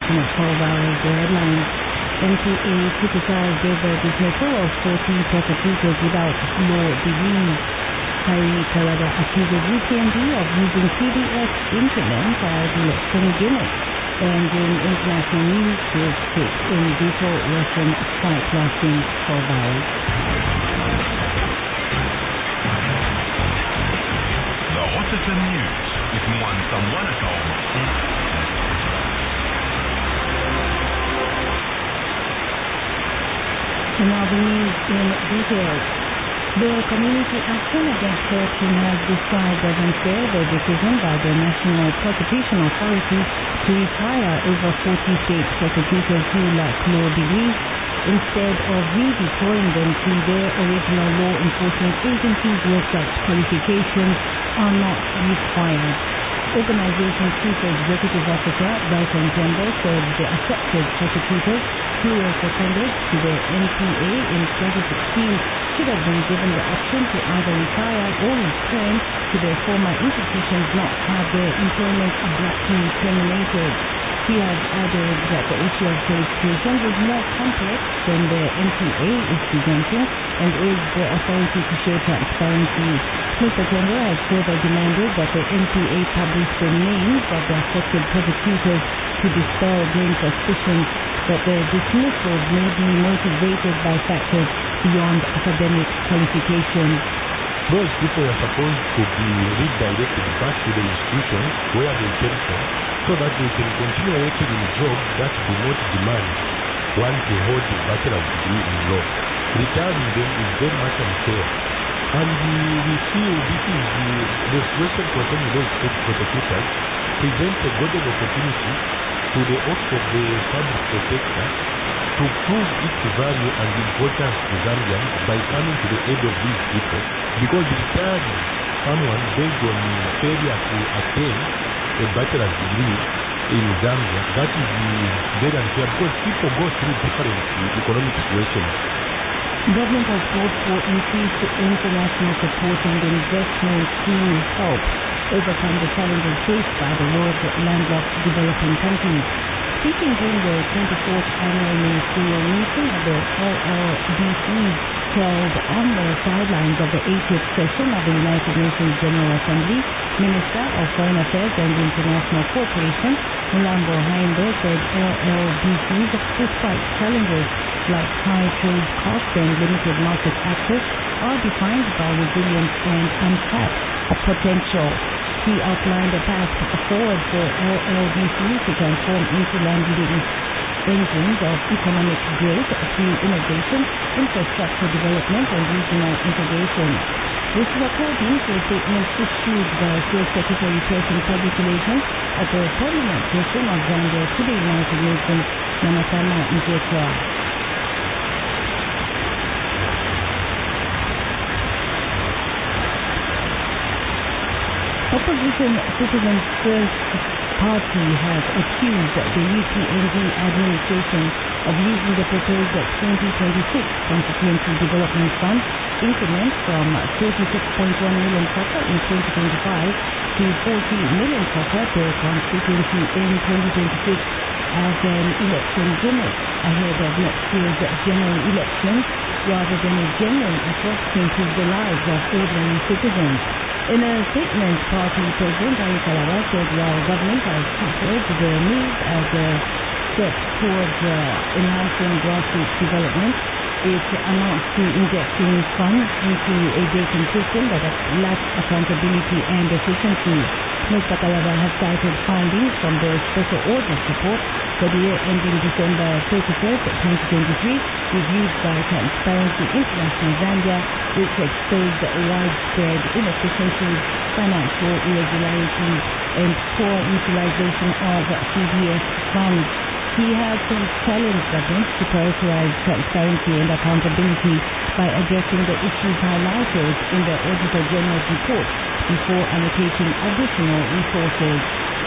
edition of 12 Hours. The headlines: NPA criticized over dismissal of 40 prosecutors without law degrees. Harry Kawada accuses UPND of using PDF increments as election gimmicks. And in international news, Kyiv hit in brutal Russian strike lasting 12 hours. The Hot FM News with Mwansa Mwanakaoma. And now the news in detail. The Community Action Against Corruption has described as unfair the decision by the National Prosecution Authority to retire over 40 state prosecutors who lack law degrees instead of redeploying them to their original law enforcement agencies where such qualifications are not required. Organization Chief Executive Officer Brighton Tembo said the affected prosecutors who were seconded to the NPA in 2016 should have been given the option to either retire or return to their former institutions, not have their employment abruptly terminated. He has added that the issue of qualifications is more complex than the NPA is presenting and urged the authority to show transparency. Mr. Tembo has further demanded that the NPA publish the names of the affected prosecutors to dispel growing suspicions that the dismissals may be motivated by factors beyond academic qualifications. Those people are supposed to be redirected back to the institutions where they came from so that they can continue working in jobs that do not demand one to hold a bachelor's degree in law. Retiring them is very much unfair. And we feel this is the situation concerning those state prosecutors presents a golden opportunity to the office of the public protector to prove its value and importance to Zambians by coming to the aid of these people, because retiring someone based on failure to attain a bachelor's degree in Zambia, that is very unfair because people go through different economic situations. Government has called for increased international support and investment to help overcome the challenges faced by the world's landlocked developing countries. Speaking during the 24th annual ministerial meeting of the LLDCs held on the sidelines of the 80th session of the United Nations General Assembly, Minister of Foreign Affairs and International Cooperation, Mulambo Haimbe, said LLDCs, despite challenges like high trade costs and limited market access, are defined by resilience and untapped potential. He outlined a path forward for LLDCs to transform into land-leading engines of economic growth through innovation, infrastructure development, and regional integration. This is according to a statement issued by State Secretary Person Public Relations at the Permanent Mission of Zambia to the United Nations, Namasama Njetwa. Opposition Citizens First Party has accused the UPND administration of using the proposed 2026 Constituency Development Fund increment from 36.1 million kwacha in 2025 to 40 million kwacha per constituency in 2026 as an election gimmick ahead of next year's general elections rather than a genuine effort to improve the lives of ordinary citizens. In a statement, Party President Harry Kawada said while government has treated the move as a step towards enhancing grassroots development, it amounts to injecting funds into a banking system that lacks accountability and efficiency. Mr. Kawada has cited findings from the Special Audit Report for the year ending December 31st, 2023, reviewed by Transparency International Zambia, which exposed widespread inefficiencies, financial irregularities, and poor utilization of CDF funds. He has since challenged government to prioritize transparency and accountability by addressing the issues highlighted in the Auditor General's report before allocating additional resources.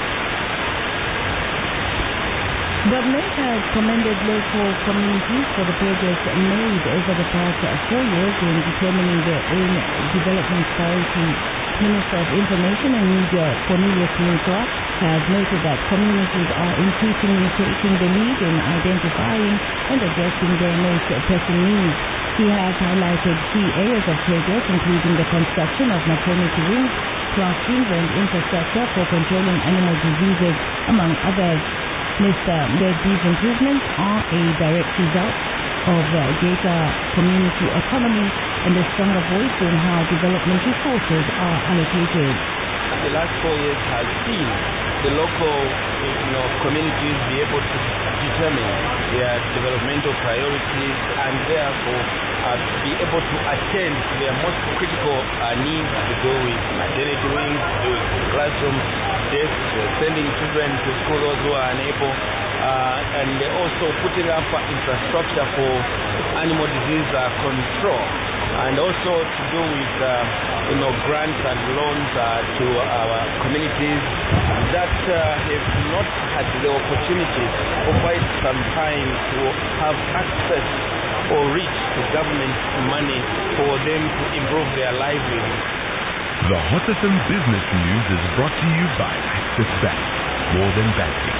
Government has commended local communities for the progress made over the past 4 years in determining their own development priorities. Minister of Information and Media Cornelius Mintwa has noted that communities are increasingly taking the lead in identifying and addressing their most pressing needs. He has highlighted key areas of progress, including the construction of maternity wings, classrooms and infrastructure for controlling animal diseases, among others. Mr. said these improvements are a direct result of greater community autonomy and a stronger voice in how development resources are allocated. The last 4 years has seen the local communities be able to determine their developmental priorities and therefore be able to attend to their most critical needs to do with maternity wings, to do with classrooms, desks, sending children to school, those who are unable, and also putting up infrastructure for animal disease control, and also to do with grants and loans to our communities that have not had the opportunity for quite some time to have access or reach to government money for them to improve their livelihoods. The Hotatum Business News is brought to you by Access Bank. More than banking.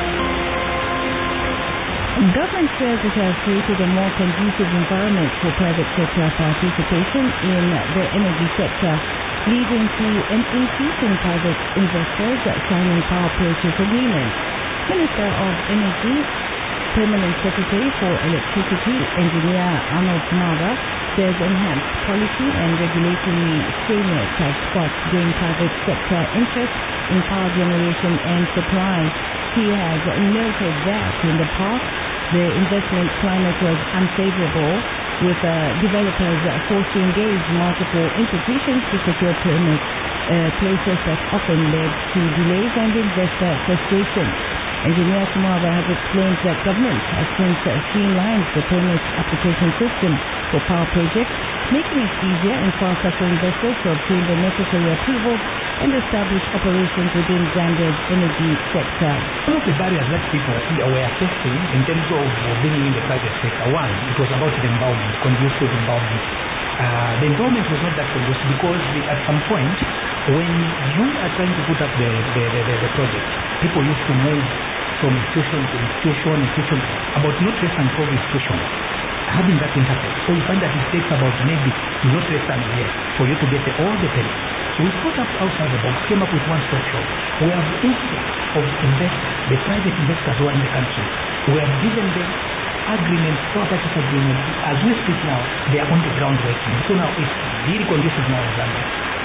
Government says it has created a more conducive environment for private sector participation in the energy sector, leading to an increase in private investors signing power purchase agreements. Minister of Energy, Permanent Secretary for Electricity, Engineer Arnold Mara, says enhanced policy and regulatory framework has sparked growing private sector interest in power generation and supply. He has noted that in the past, the investment climate was unfavorable, with developers forced to engage multiple institutions to secure permits, a process that often led to delays and investor frustration. Engineer Sumava has explained that government has since streamlined the permit application system for power projects, making it easier and faster for investors to obtain the necessary approvals and establish operations within Zambia's energy sector. One of the barriers that people were facing in terms of bringing in the private sector, one, it was about the environment, conducive environment. The environment was not that conducive because at some point, when you are trying to put up the project, people used to move from institution to institution, about not less than 12 institutions, having that interface. So you find that it takes about maybe not less than a year for you to get all the permits. So we thought up outside the box, came up with one-stop shop. We have instead of investors, the private investors who are in the country, we have given them agreements, power purchase agreements. As we speak now, they are on the ground working. So now it's really conducive now in Zambia.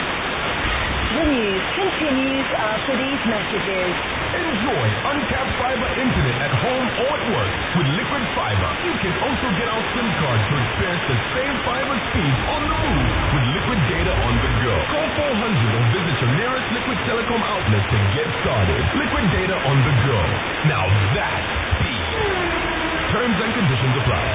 The news continues after these messages. Enjoy uncapped fiber internet at home or at work with Liquid Fiber. You can also get our SIM card to experience the same fiber speed on the move with Liquid Data on the go. Call 400 or visit your nearest Liquid Telecom outlet to get started. Liquid Data on the go. Now that's speed. Terms and conditions apply.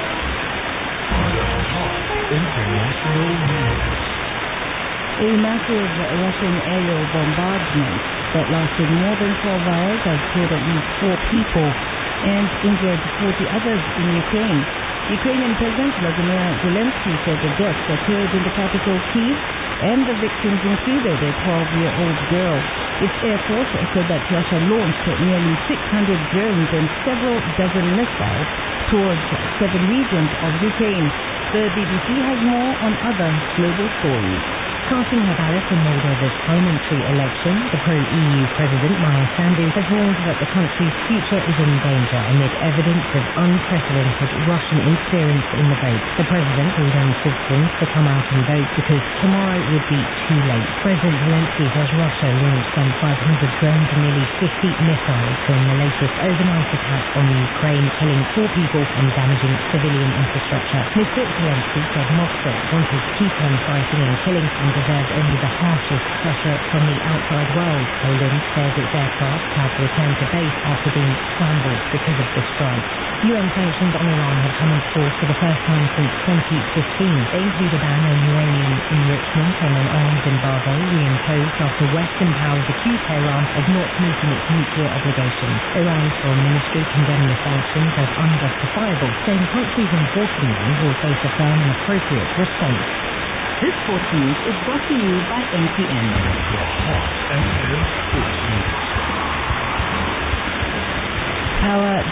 International news. A massive Russian aerial bombardment that lasted more than 12 hours has killed at least 4 people and injured 40 others in Ukraine. Ukrainian President Vladimir Zelensky said the deaths occurred in the capital Kyiv and the victims included a 12-year-old girl. Its air force said that Russia launched nearly 600 drones and several dozen missiles towards 7 regions of Ukraine. The BBC has more on other global stories. Casting her ballot in Moldova's parliamentary election, the pro-EU President Maia Sandu has warned that the country's future is in danger amid evidence of unprecedented Russian interference in the vote. The president called on citizens to come out and vote because tomorrow would be too late. President Zelensky says Russia launched some 500 drones and nearly 50 missiles in the latest overnight attack on Ukraine, killing 4 people and damaging civilian infrastructure. Mr. Zelensky said Moscow wanted to keep on fighting and killing and deserves only the harshest pressure from the outside world. Poland says its aircraft have returned to base after being scrambled because of the strike. UN sanctions on Iran have come into force for the first time since 2015. They include a ban on uranium enrichment and an arms embargo reimposed after Western powers accused Tehran of not meeting its nuclear obligations. Iran's foreign ministry condemned the sanctions as unjustifiable, saying countries enforcing them will face a firm and appropriate response. This sports news is brought to you by MTN. The Hot FM Sports News. Power